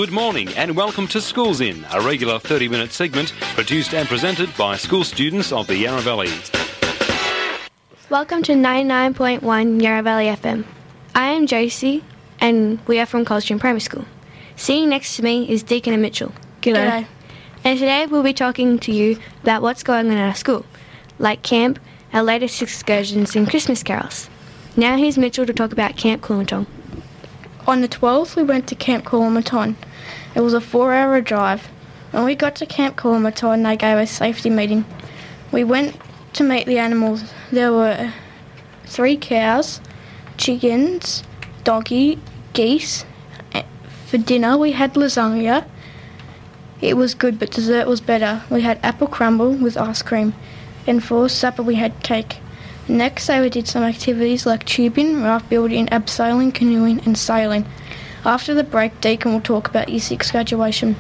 Good morning and welcome to Schools In, a regular 30-minute segment produced and presented by school students of the Yarra Valley. Welcome to 99.1 Yarra Valley FM. I am Josie and we are from Coldstream Primary School. Sitting next to me is Deacon and Mitchell. G'day. And today we'll be talking to you about what's going on at our school, like camp, our latest excursions and Christmas carols. Now here's Mitchell to talk about Camp Coolumtong. On the 12th, we went to Camp Coolumtong. It was a 4-hour drive. When we got to Camp Coolumtong, they gave us a safety meeting. We went to meet the animals. There were 3 cows, chickens, donkey, geese. For dinner, we had lasagna. It was good, but dessert was better. We had apple crumble with ice cream. And for supper, we had cake. Next day we did some activities like tubing, raft building, abseiling, canoeing and sailing. After the break, Deacon will talk about Year 6 graduation.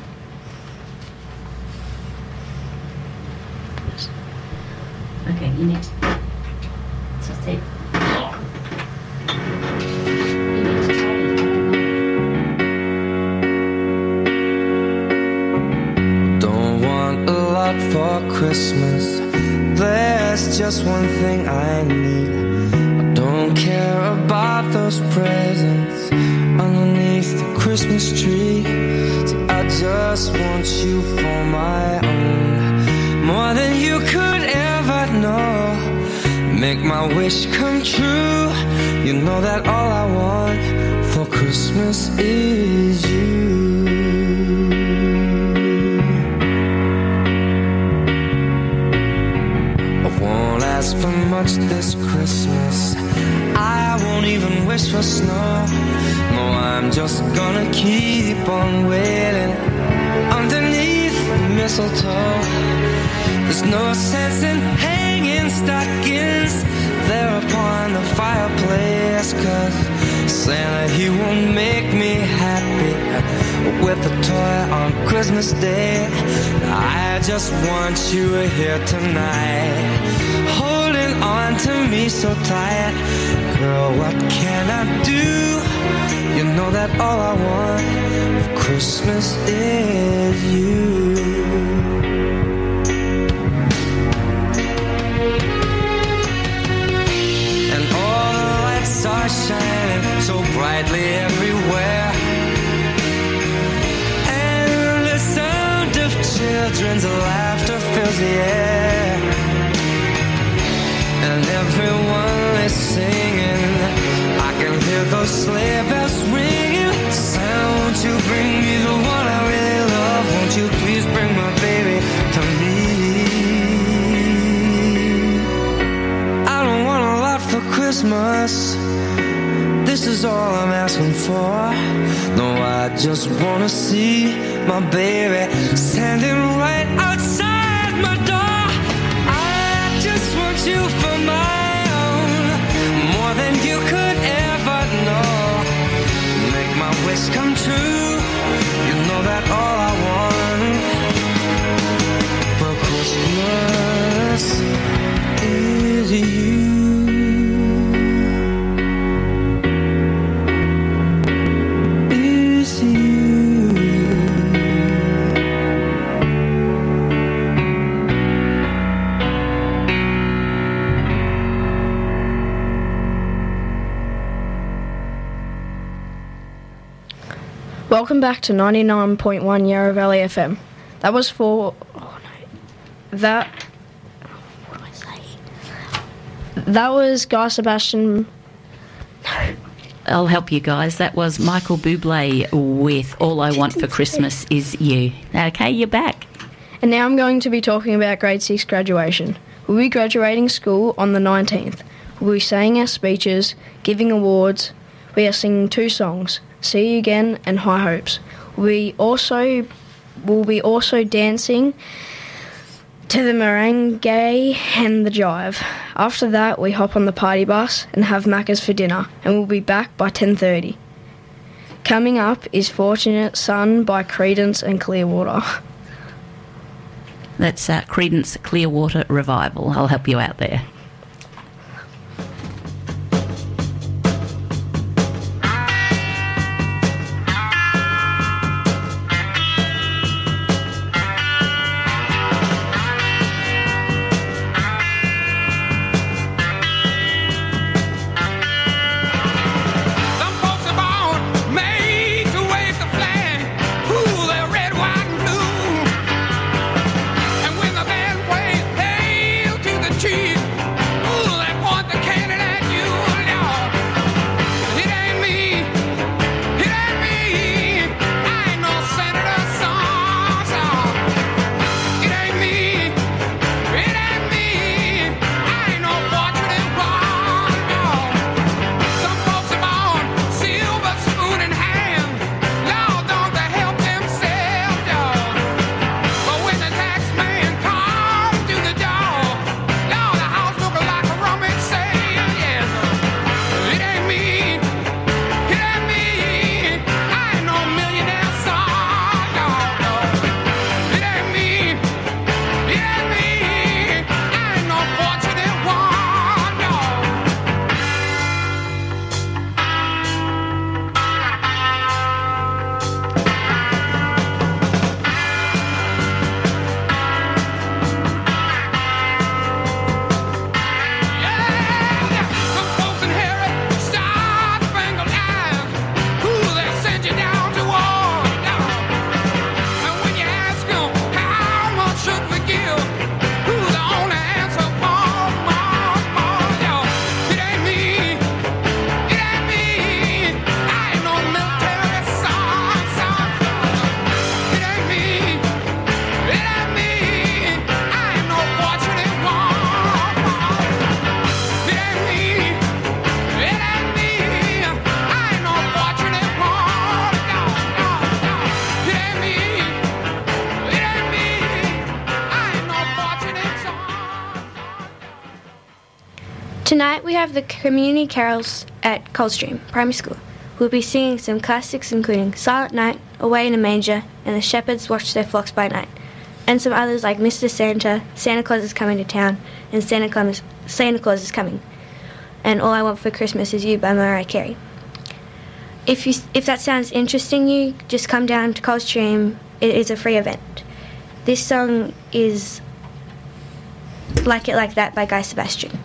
Okay, you next. So take. Don't want a lot for Christmas. There's just one thing I need. I don't care about those presents underneath the Christmas tree. So I just want you for my own, more than you could ever know. Make my wish come true. You know that all I want for Christmas is you. For much this Christmas, I won't even wish for snow. No, I'm just gonna keep on waiting underneath the mistletoe. There's no sense in hanging stockings there upon the fireplace, 'cause Santa, he won't make me happy with a toy on Christmas Day. I just want you here tonight, holding on to me so tight. Girl, what can I do? You know that all I want for Christmas is you. And all the lights are shining so brightly everywhere, and the sound of children's laughter fills the air, and everyone is singing. I can hear those sleigh bells ringing. Santa, won't you bring me the one I really love? Won't you please bring my baby to me? I don't want a lot for Christmas. This is all I'm asking for. No, I just wanna see my baby standing right outside my door. I just want you for my own, more than you could ever know. Make my wish come true. You know that all I want for Christmas is you. Welcome back to 99.1 Yarra Valley FM. That was for... That was Guy Sebastian... I'll help you guys. That was Michael Bublé with All I Want for Christmas Is You. Okay, you're back. And now I'm going to be talking about Grade 6 graduation. We'll be graduating school on the 19th. We'll be saying our speeches, giving awards. We are singing 2 songs, See You Again and High Hopes. We will be also dancing to the merengue and the jive. After that, we hop on the party bus and have Macca's for dinner, and we'll be back by 10:30. Coming up is Fortunate Son by Creedence and Clearwater. That's Creedence Clearwater Revival. I'll help you out there. Tonight we have the community carols at Coldstream Primary School. We'll be singing some classics including Silent Night, Away in a Manger, and The Shepherds Watch Their Flocks by Night, and some others like Mr. Santa, Santa Claus is Coming to Town, and Santa Claus is Coming, and All I Want for Christmas Is You by Mariah Carey. If that sounds interesting you, just come down to Coldstream. It is a free event. This song is Like It Like That by Guy Sebastian.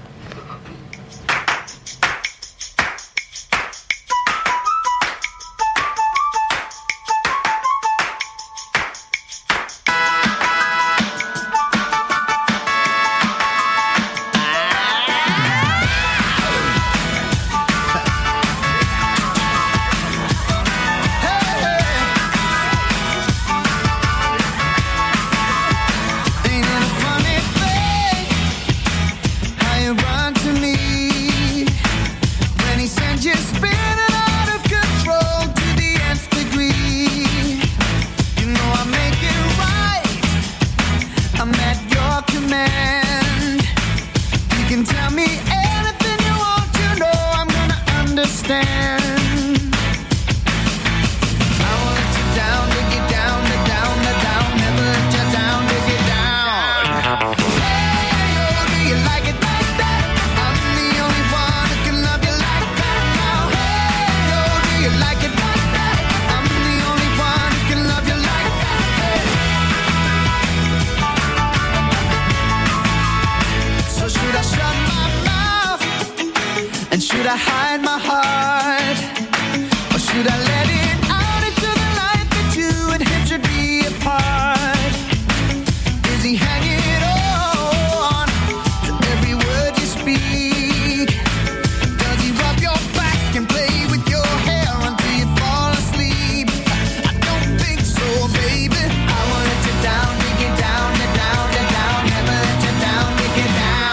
Should I hide my heart, or should I let it out into the light that you and him should be apart? Is he hanging on to every word you speak? Does he rub your back and play with your hair until you fall asleep? I don't think so, baby. I won't let you down, dig it down, down, down, never let you down, dig it down.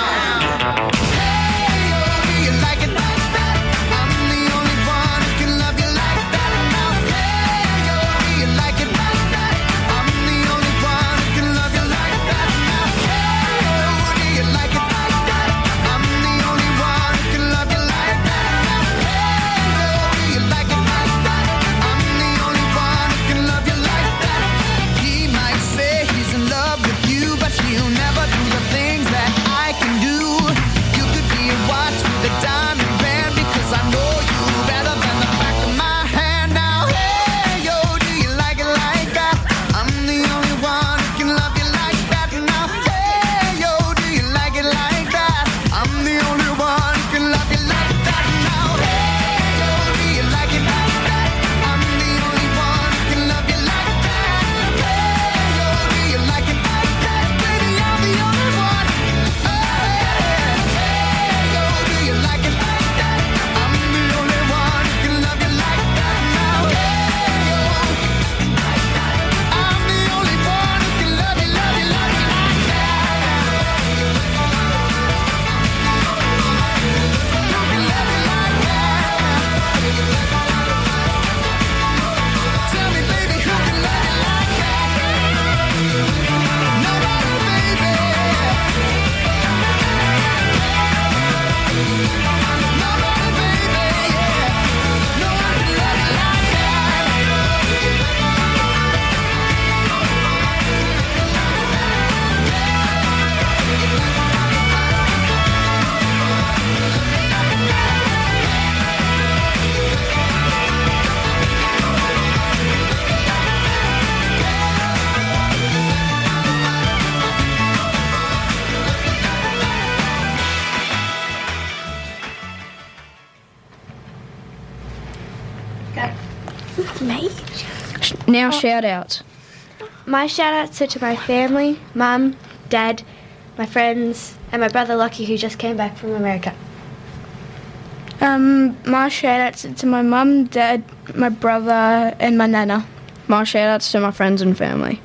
Me? Now shout-outs. My shout-outs are to my family, Mum, Dad, my friends, and my brother Lockie, who just came back from America. My shout-outs are to my mum, dad, my brother, and my nana. My shout-outs to my friends and family.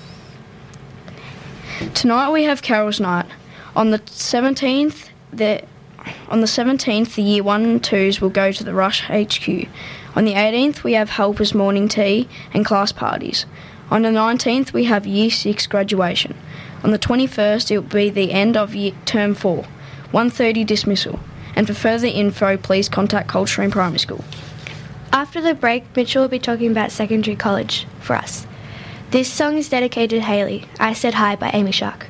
Tonight we have Carol's Night. On the 17th, the Year 1 and 2s will go to the Rush HQ. On the 18th, we have helpers morning tea and class parties. On the 19th, we have Year 6 graduation. On the 21st, it will be the end of Term 4, 1:30 dismissal. And for further info, please contact Coldstream Primary School. After the break, Mitchell will be talking about secondary college for us. This song is dedicated to Hayley, I Said Hi by Amy Shark.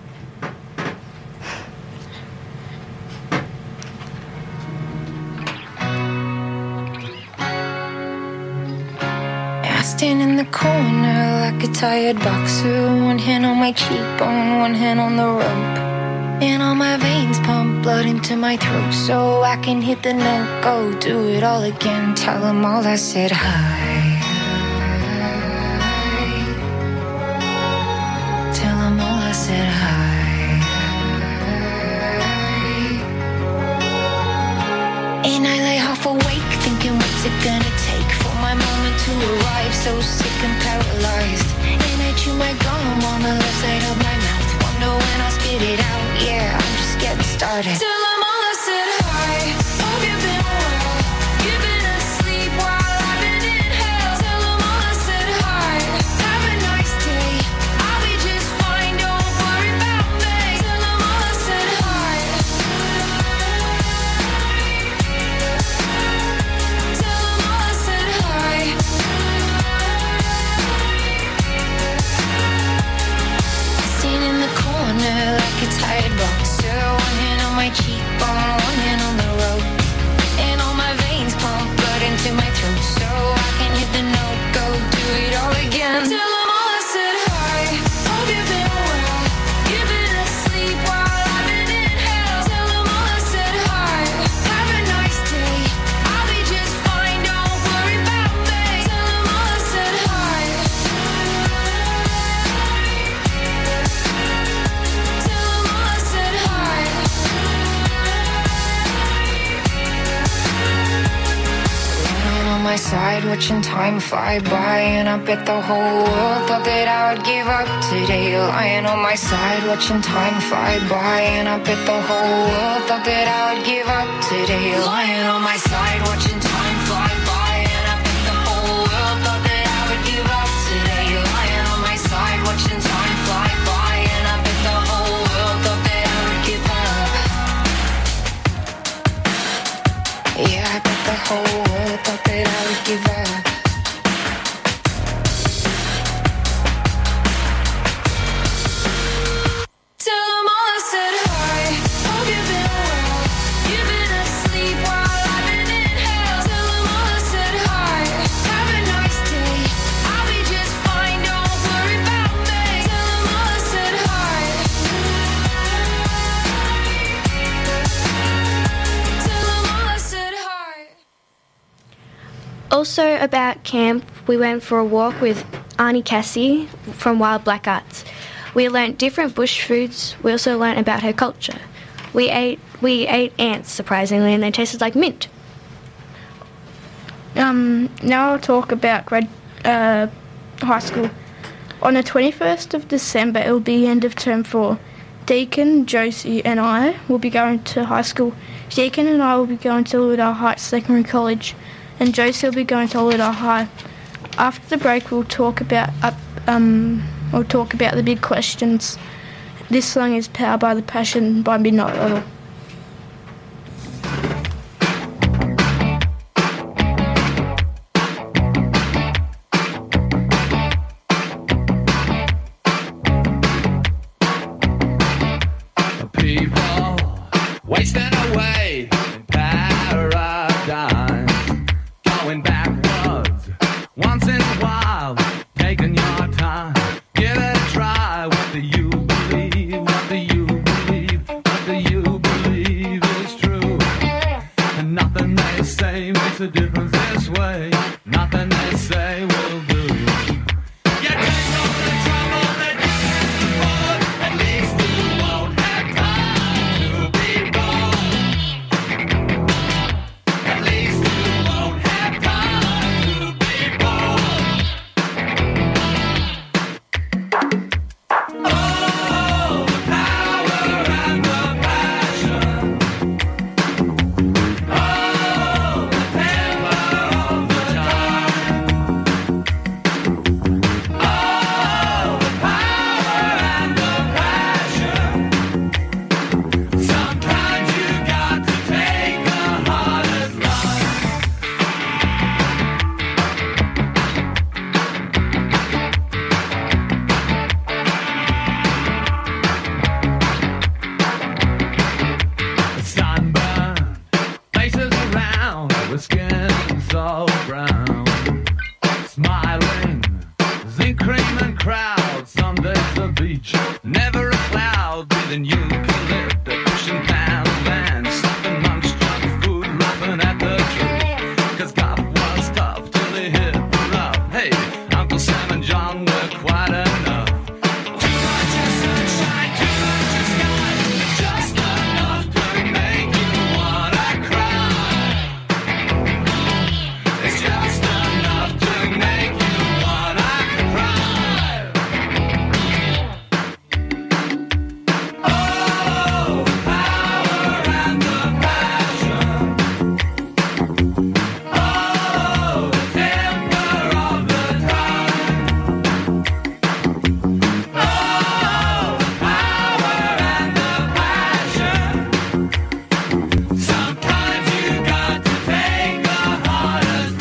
I stand in the corner like a tired boxer, one hand on my cheekbone, one hand on the rope. And all my veins pump blood into my throat so I can hit the note, go do it all again. Tell them all I said hi. Tell them all I said hi. And I lay half awake thinking what's it gonna take for my moment to arrive, so sick and paralyzed. And I chew my gum on the left side of my mouth, wonder when I'll spit it out. Yeah, I'm just getting started. Till I'm all I said hi. Hope you've been well. You've been asleep while I've been in hell. Till I'm all I said hi. Have a nice day. I'll be just fine. Don't worry about me. Till I'm all I said hi. Till I'm all I said hi. Sitting in the corner like a tired boxer, one hand on my cheekbone, one hand on the rope. And all my veins pump blood into my throat so I can hit the note, go do it all again. Till I'm all I said hi. Hope you've been well. You've been asleep while I've been in hell. Till I'm all I said hi. Have a nice day. I'll be just fine. Don't worry about me. Till I'm all I said hi. Till I'm all I said hi. Lying on my side, watching time fly by, and I bet the whole world thought that I would give up today. Lying on my side, watching time fly by, and I bet the whole world thought that I would give up today. Lying on my side, watching time fly by, and I bet the whole world thought that I would give up today. Lying on my side, watching time fly by, and I bet the whole world thought that I would give up. Yeah, I bet the whole world thought that I would give up. Till I'm all I said hi. Hope you've been well. You've been asleep while I've been in hell. Till I'm all I said hi. Have a nice day. I'll be just fine. Don't worry about me. Till I'm all I said hi. Till I'm all I said hi. Also about camp, we went for a walk with Arnie Cassie from Wild Black Arts. We learnt different bush foods. We also learnt about her culture. We ate ants, surprisingly, and they tasted like mint. Now I'll talk about high school. On the 21st of December, it will be end of term 4. Deacon, Josie and I will be going to high school. Deacon and I will be going to Ulladulla Heights Secondary College, and Josie will be going to Ulladulla High. After the break, we'll talk about the big questions. This song is Powered by the Passion by Midnight Oil. People wasting away in paradise, going backwards once in a while, taking your time. Give it a try. What do you believe? What do you believe? What do you believe is true? And nothing they say makes a difference this way. Nothing they say will do. You take all the trouble that you can afford. At least you won't have time to be born. At least you won't have time to be born. Oh, the power and the passion. Oh, the temper skin so brown. Smiling, zinc cream and crowd. Sundays the beach, never a cloud. Breathing eucalyptus, pushing pound and slapping munch junk food, laughing at the truth. 'Cause golf was tough till they hit the rough. Hey, Uncle Sam and John were quite enough. Too much of sunshine, too much of sky, just enough to make you wanna cry. It's just enough to make you wanna cry. Oh, power and the passion. Oh, the temper of the time. Oh, the power and the passion. Sometimes you got to take the hardest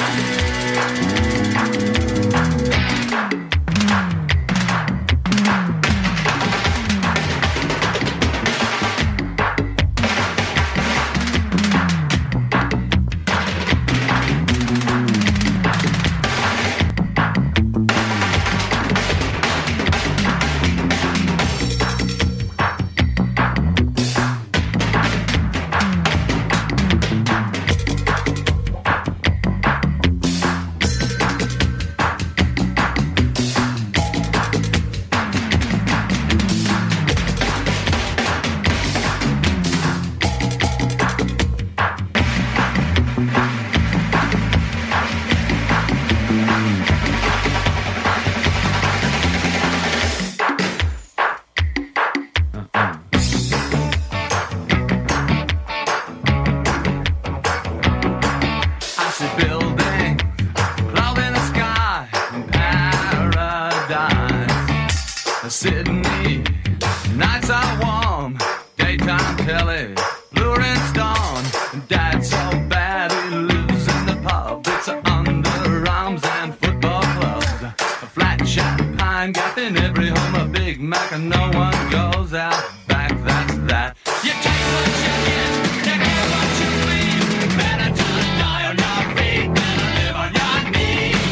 I see buildings, cloud in the sky, in paradise. Sydney, nights are warm, daytime telly, luring storm. Dad's so bad he lives in the pub. It's underarms and football clubs. A flat champagne gap in every home, a Big Mac, and no one goes out back. That's that. You take what you get, you get what you please. Better to die on your feet than to live on your knees.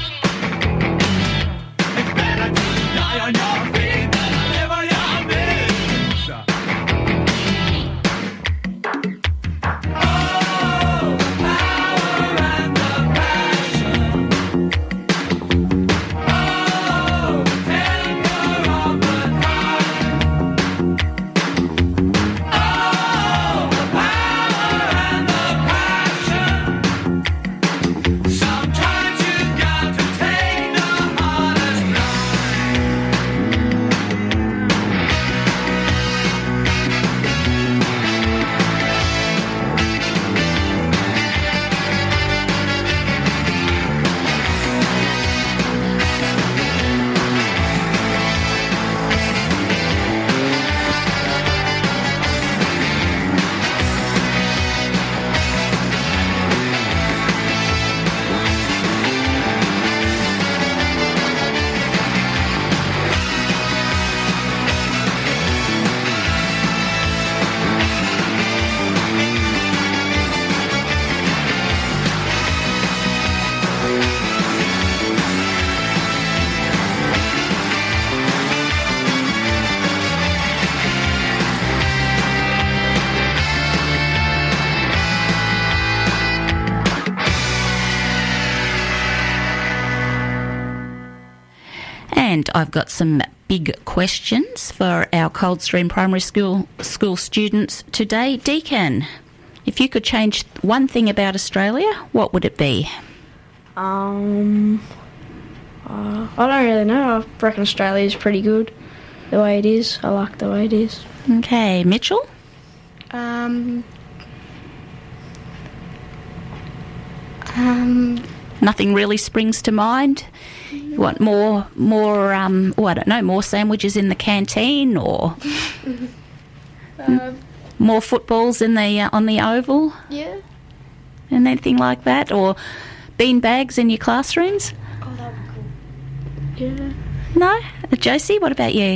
It's better to die on your feet than to live on your knees. Oh, the power and the passion. Oh, the temper of the time. Oh, the power and the passion. Sometimes you got to take the hardest And I've got some big questions for our Coldstream Primary School students today. Deacon, if you could change one thing about Australia, what would it be? I don't really know. I reckon Australia is pretty good the way it is. I like the way it is. Okay, Mitchell? Nothing really springs to mind? You want more I don't know, more sandwiches in the canteen, or more footballs in the on the oval? Yeah. And anything like that? Or bean bags in your classrooms? Oh, that would be cool. Yeah. No? Josie, what about you?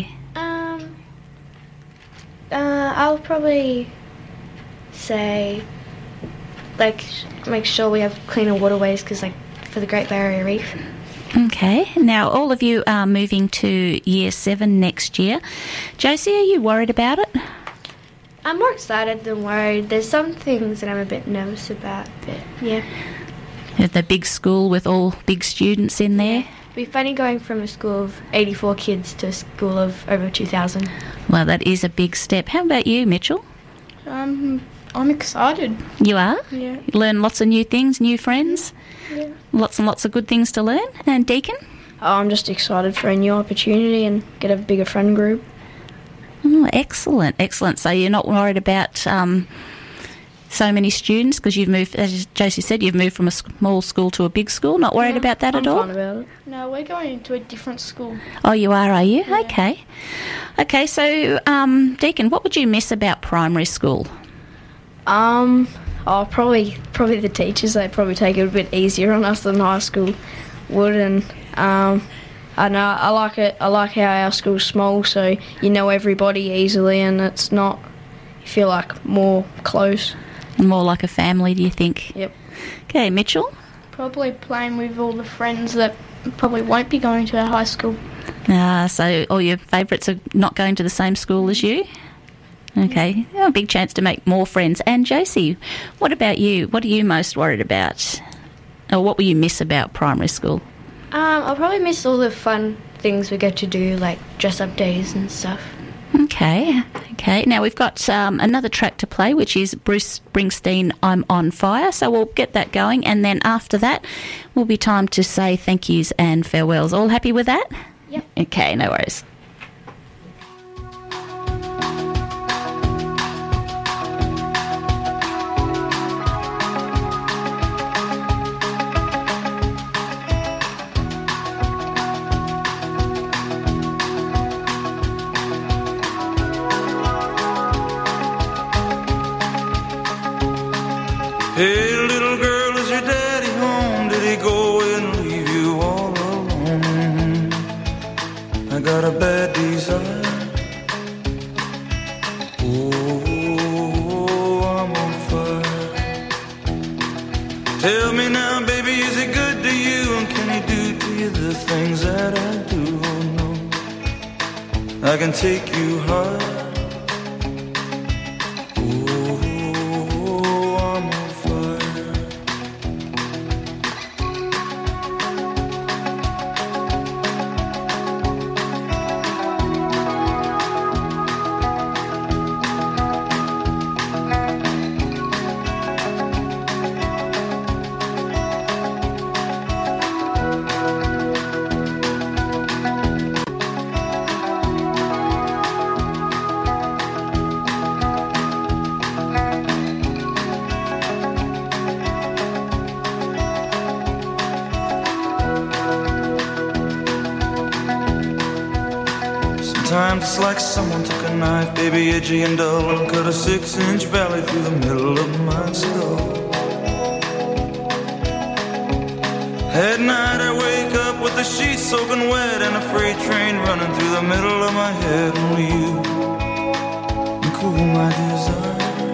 I'll probably say make sure we have cleaner waterways because for the Great Barrier Reef. Okay. Now, all of you are moving to Year 7 next year. Josie, are you worried about it? I'm more excited than worried. There's some things that I'm a bit nervous about, but yeah. At the big school with all big students in there? It'd be funny going from a school of 84 kids to a school of over 2,000. Well, that is a big step. How about you, Mitchell? I'm excited. You are? Yeah. You learn lots of new things, new friends? Yeah. Lots and lots of good things to learn. And Deacon? I'm just excited for a new opportunity and get a bigger friend group. Oh, excellent, excellent. So you're not worried about so many students because you've moved, as Josie said, you've moved from a small school to a big school. Not worried about that at all? I'm fine about it. No, we're going into a different school. Oh, you are you? Yeah. Okay. Okay, so Deacon, what would you miss about primary school? Probably the teachers. They probably take it a bit easier on us than high school would, and I know I like it. I like how our school's small, so you know everybody easily, and it's not. You feel like more close. More like a family, do you think? Yep. Okay, Mitchell? Probably playing with all the friends that probably won't be going to our high school. So all your favourites are not going to the same school as you? Okay, a big chance to make more friends. And Josie, what about you? What are you most worried about? Or what will you miss about primary school? I'll probably miss all the fun things we get to do, like dress-up days and stuff. Okay. Now we've got another track to play, which is Bruce Springsteen, I'm on Fire. So we'll get that going, and then after that will be time to say thank yous and farewells. All happy with that? Yep. Okay, no worries. Hey, little girl, is your daddy home? Did he go away and leave you all alone? I got a bad desire. Oh, I'm on fire. Tell me now, baby, is he good to you? And can he do to you the things that I do? Oh, no, I can take you high. Sometimes it's like someone took a knife, baby, edgy and dull, and cut a 6-inch valley through the middle of my skull. At night I wake up with the sheets soaking wet and a freight train running through the middle of my head. Only you can cool my desire.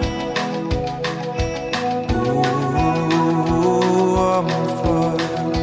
Oh, I'm on fire.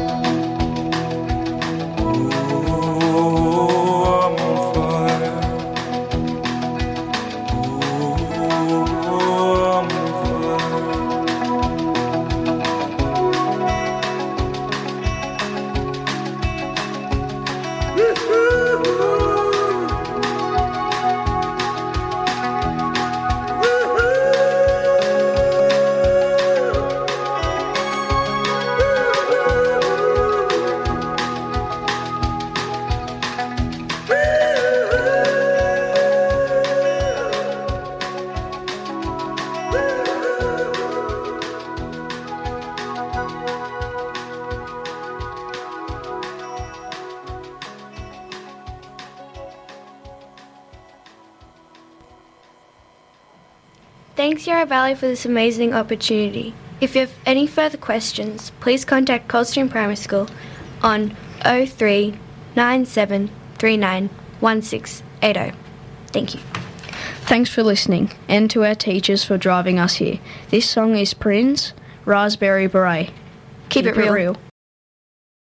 Thanks Yarra Valley for this amazing opportunity. If you have any further questions, please contact Coldstream Primary School on 03 9739 1680. Thank you. Thanks for listening, and to our teachers for driving us here. This song is Prince Raspberry Beret. Keep it real.